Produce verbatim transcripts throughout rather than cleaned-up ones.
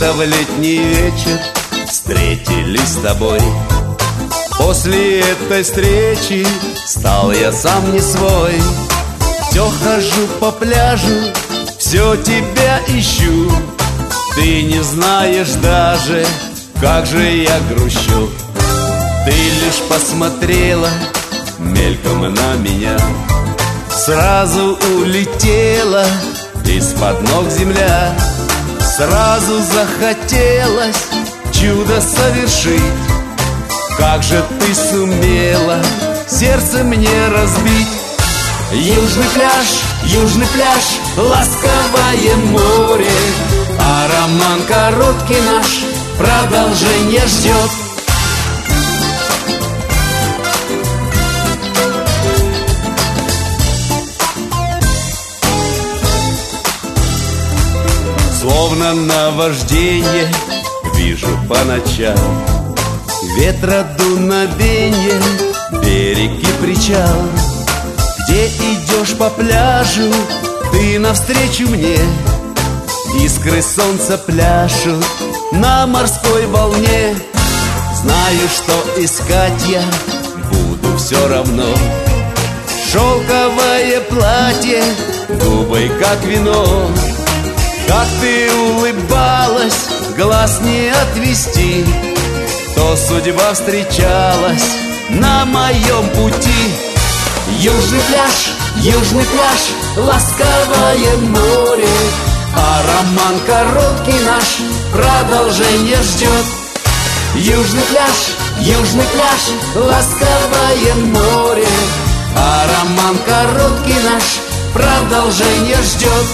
Как-то в летний вечер встретились с тобой. После этой встречи стал я сам не свой. Все хожу по пляжу, все тебя ищу. Ты не знаешь даже, как же я грущу. Ты лишь посмотрела мельком на меня, сразу улетела из-под ног земля. Сразу захотелось чудо совершить. Как же ты сумела сердце мне разбить? Южный пляж, южный пляж, ласковое море, а роман короткий наш продолжение ждет. Словно наваждение вижу по ночам, ветра дуновенье, берег и причал. Где идешь по пляжу, ты навстречу мне. Искры солнца пляшут на морской волне. Знаю, что искать я буду все равно. Шелковое платье, губы как вино. Как ты улыбалась, глаз не отвести. То судьба встречалась на моем пути. Южный пляж, южный пляж, ласковое море, а роман короткий наш продолжение ждет. Южный пляж, южный пляж, ласковое море, а роман короткий наш продолжение ждет.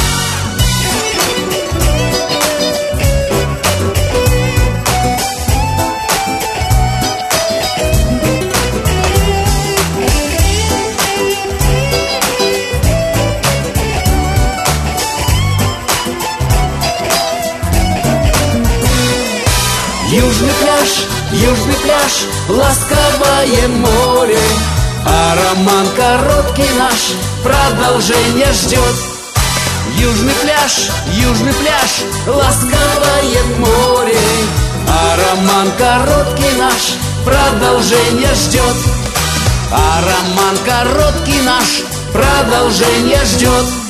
Южный пляж, южный пляж, ласковое море, а роман короткий наш продолжение ждет. Южный пляж, южный пляж, ласковое море, а роман короткий наш продолжение ждет. А роман короткий наш продолжение ждет.